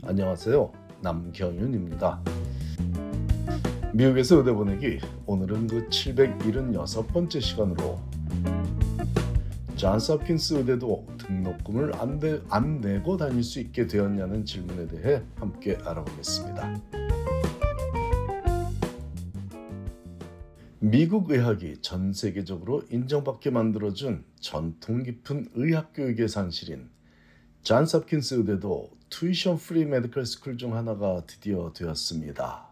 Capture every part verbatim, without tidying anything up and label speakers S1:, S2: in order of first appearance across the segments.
S1: 안녕하세요. 남경윤입니다. 미국에서 의대 보내기, 오늘은 그 칠백칠십육 번째 시간으로 존스 홉킨스 의대도 등록금을 안, 내, 안 내고 다닐 수 있게 되었냐는 질문에 대해 함께 알아보겠습니다. 미국 의학이 전 세계적으로 인정받게 만들어준 전통 깊은 의학 교육의 산실인 존스 홉킨스 의대도 투이션 프리 메디컬 스쿨 중 하나가 드디어 되었습니다.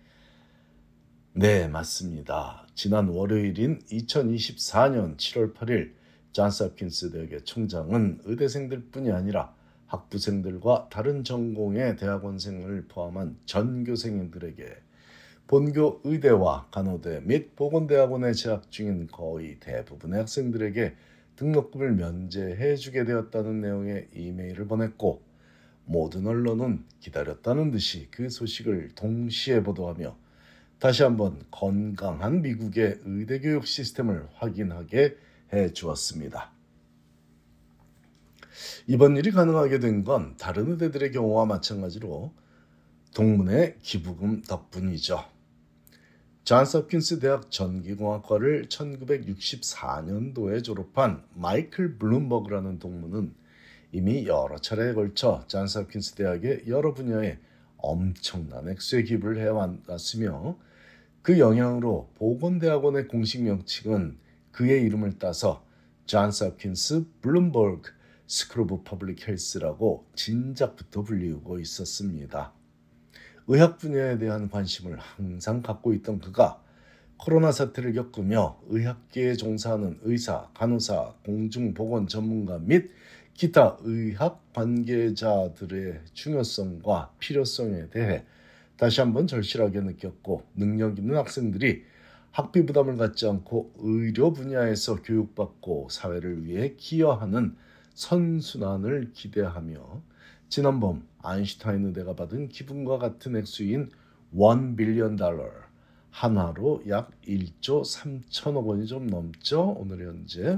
S1: 네, 맞습니다. 지난 월요일인 이천이십사년 칠월 팔일 존스 홉킨스 대학의 총장은 의대생들뿐이 아니라 학부생들과 다른 전공의 대학원생을 포함한 전교생들에게 본교 의대와 간호대 및 보건대학원에 재학 중인 거의 대부분의 학생들에게 등록금을 면제해주게 되었다는 내용의 이메일을 보냈고, 모든 언론은 기다렸다는 듯이 그 소식을 동시에 보도하며 다시 한번 건강한 미국의 의대 교육 시스템을 확인하게 해주었습니다. 이번 일이 가능하게 된 건 다른 의대들의 경우와 마찬가지로 동문회 기부금 덕분이죠. 존스 홉킨스 대학 전기공학과를 천구백육십사년도에 졸업한 마이클 블룸버그라는 동문은 이미 여러 차례에 걸쳐 존스 홉킨스 대학의 여러 분야에 엄청난 액수의 기부를 해왔으며, 그 영향으로 보건대학원의 공식 명칭은 그의 이름을 따서 존스 홉킨스 블룸버그 스쿨 오브 퍼블릭 헬스라고 진작부터 불리우고 있었습니다. 의학 분야에 대한 관심을 항상 갖고 있던 그가 코로나 사태를 겪으며 의학계에 종사하는 의사, 간호사, 공중보건 전문가 및 기타 의학 관계자들의 중요성과 필요성에 대해 다시 한번 절실하게 느꼈고, 능력 있는 학생들이 학비 부담을 갖지 않고 의료 분야에서 교육받고 사회를 위해 기여하는 선순환을 기대하며 지난 봄 아인슈타인 의대가 받은 기부금과 같은 액수인 일 빌리언 달러, 한화로 약 일조 삼천억 원이 좀 넘죠. 오늘 현재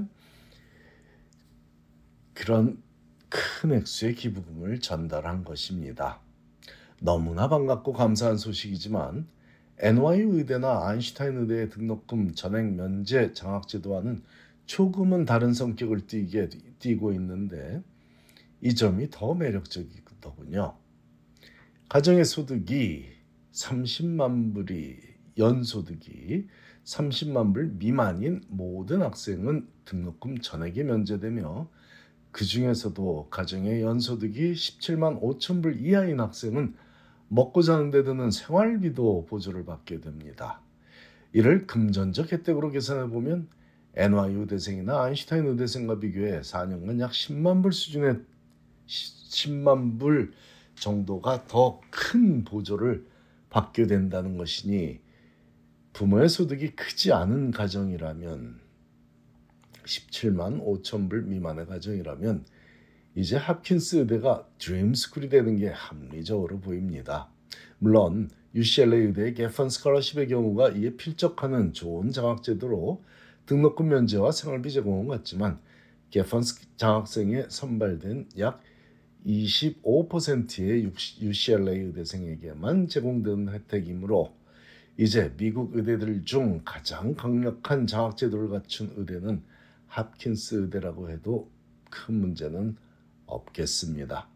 S1: 그런 큰 액수의 기부금을 전달한 것입니다. 너무나 반갑고 감사한 소식이지만 엔와이유 의대나 아인슈타인 의대의 등록금 전액 면제 장학제도와는 조금은 다른 성격을 띠게, 띠고 있는데 이 점이 더 매력적이더군요. 가정의 소득이 삼십만 불이 연소득이 삼십만 불 미만인 모든 학생은 등록금 전액이 면제되며, 그 중에서도 가정의 연소득이 십칠만 오천 불 이하인 학생은 먹고 자는 데 드는 생활비도 보조를 받게 됩니다. 이를 금전적 혜택으로 계산해보면 엔와이유 의대생이나 아인슈타인 의대생과 비교해 사 년간 약 십만 불 수준의 십만 불 정도가 더 큰 보조를 받게 된다는 것이니, 부모의 소득이 크지 않은 가정이라면, 십칠만 오천 불 미만의 가정이라면 이제 홉킨스 의대가 드림스쿨이 되는 게 합리적으로 보입니다. 물론 유씨엘에이 의대의 게펀 스칼러십의 경우가 이에 필적하는 좋은 장학제도로 등록금 면제와 생활비 제공은 같지만, 게펀 장학생에 선발된 약 이십오 퍼센트의 유씨엘에이 의대생에게만 제공되는 혜택이므로 이제 미국 의대들 중 가장 강력한 장학제도를 갖춘 의대는 홉킨스 의대라고 해도 큰 문제는 없겠습니다.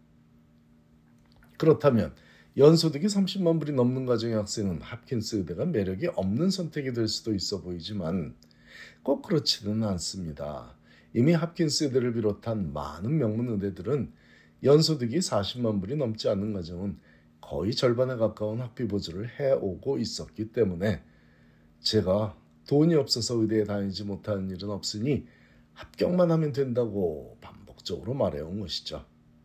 S1: 그렇다면 연소득이 삼십만 불이 넘는 가정의 학생은 홉킨스 의대가 매력이 없는 선택이 될 수도 있어 보이지만 꼭 그렇지는 않습니다. 이미 홉킨스 의대를 비롯한 많은 명문 의대들은 연소득이 사십만 불이 넘지 않는 가정은 거의 절반에 가까운 학비 보조를 해오고 있었기 때문에 제가 돈이 없어서 의대에 다니지 못하는 일은 없으니 합격만 하면 된다고 반복적으로 말해온 것이죠.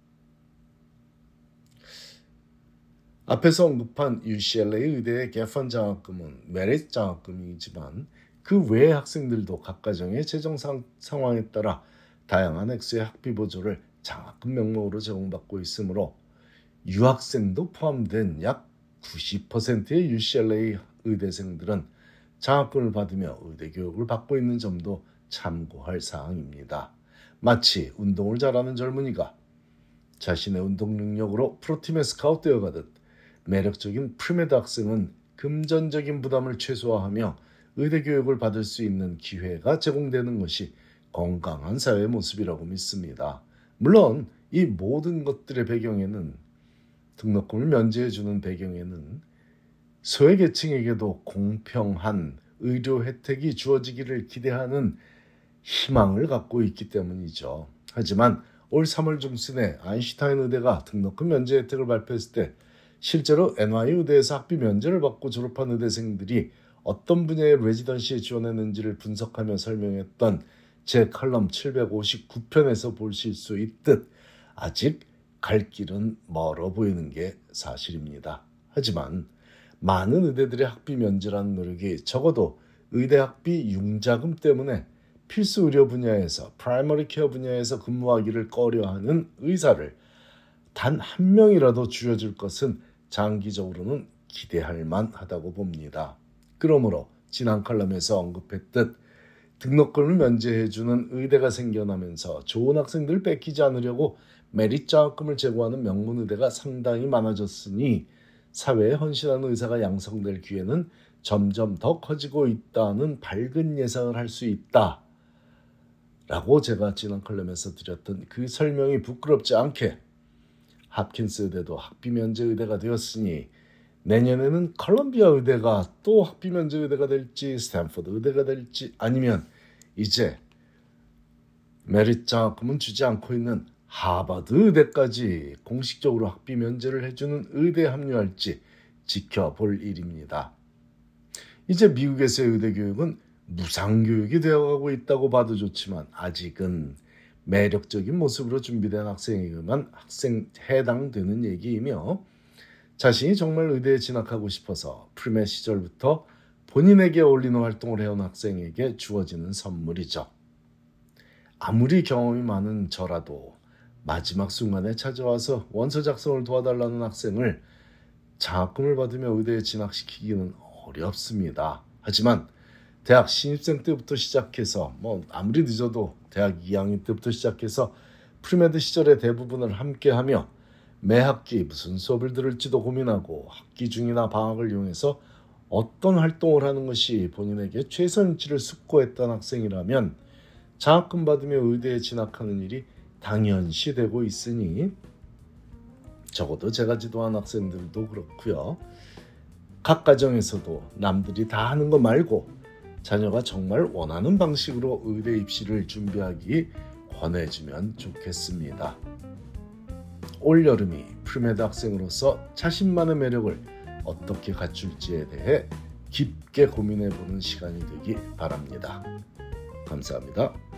S1: 앞에서 언급한 유씨엘에이 의대의 게펀 장학금은 메리트 장학금이지만 그 외의 학생들도 각 가정의 재정 상황에 따라 다양한 액수의 학비 보조를 장학금 명목으로 제공받고 있으므로 유학생도 포함된 약 구십 퍼센트의 유씨엘에이 의대생들은 장학금을 받으며 의대 교육을 받고 있는 점도 참고할 사항입니다. 마치 운동을 잘하는 젊은이가 자신의 운동 능력으로 프로팀에 스카웃되어 가듯 매력적인 프리메드 학생은 금전적인 부담을 최소화하며 의대 교육을 받을 수 있는 기회가 제공되는 것이 건강한 사회의 모습이라고 믿습니다. 물론 이 모든 것들의 배경에는 등록금을 면제해주는 배경에는 소외계층에게도 공평한 의료 혜택이 주어지기를 기대하는 희망을 갖고 있기 때문이죠. 하지만 올 삼월 중순에 아인슈타인 의대가 등록금 면제 혜택을 발표했을 때 실제로 엔와이유 의대에서 학비 면제를 받고 졸업한 의대생들이 어떤 분야의 레지던시에 지원했는지를 분석하며 설명했던 제 칼럼 칠백오십구 편에서 보실 수 있듯 아직 갈 길은 멀어 보이는 게 사실입니다. 하지만 많은 의대들의 학비 면제라는 노력이 적어도 의대 학비 융자금 때문에 필수 의료 분야에서 프라이머리 케어 분야에서 근무하기를 꺼려하는 의사를 단 한 명이라도 줄여줄 것은 장기적으로는 기대할 만하다고 봅니다. 그러므로 지난 칼럼에서 언급했듯 등록금을 면제해주는 의대가 생겨나면서 좋은 학생들 뺏기지 않으려고 메릿 장학금을 제공하는 명문 의대가 상당히 많아졌으니 사회에 헌신하는 의사가 양성될 기회는 점점 더 커지고 있다는 밝은 예상을 할 수 있다. 라고 제가 지난 칼럼에서 드렸던 그 설명이 부끄럽지 않게 홉킨스 의대도 학비 면제 의대가 되었으니 내년에는 컬럼비아 의대가 또 학비 면제 의대가 될지 스탠포드 의대가 될지 아니면 이제 메릿 장학금은 주지 않고 있는 하버드 의대까지 공식적으로 학비 면제를 해주는 의대에 합류할지 지켜볼 일입니다. 이제 미국에서의 의대 교육은 무상교육이 되어가고 있다고 봐도 좋지만 아직은 매력적인 모습으로 준비된 학생에게만 학생 해당되는 얘기이며 자신이 정말 의대에 진학하고 싶어서 프리메 시절부터 본인에게 어울리는 활동을 해온 학생에게 주어지는 선물이죠. 아무리 경험이 많은 저라도 마지막 순간에 찾아와서 원서 작성을 도와달라는 학생을 장학금을 받으며 의대에 진학시키기는 어렵습니다. 하지만 대학 신입생 때부터 시작해서 뭐 아무리 늦어도 대학 이 학년 때부터 시작해서 프리메드 시절의 대부분을 함께하며 매 학기 무슨 수업을 들을지도 고민하고 학기 중이나 방학을 이용해서 어떤 활동을 하는 것이 본인에게 최선일지를 숙고했던 학생이라면 장학금 받으며 의대에 진학하는 일이 당연시 되고 있으니 적어도 제가 지도한 학생들도 그렇고요. 각 가정에서도 남들이 다 하는 거 말고 자녀가 정말 원하는 방식으로 의대 입시를 준비하기 권해주면 좋겠습니다. 올여름이 프리메드 학생으로서 자신만의 매력을 어떻게 갖출지에 대해 깊게 고민해보는 시간이 되기 바랍니다. 감사합니다.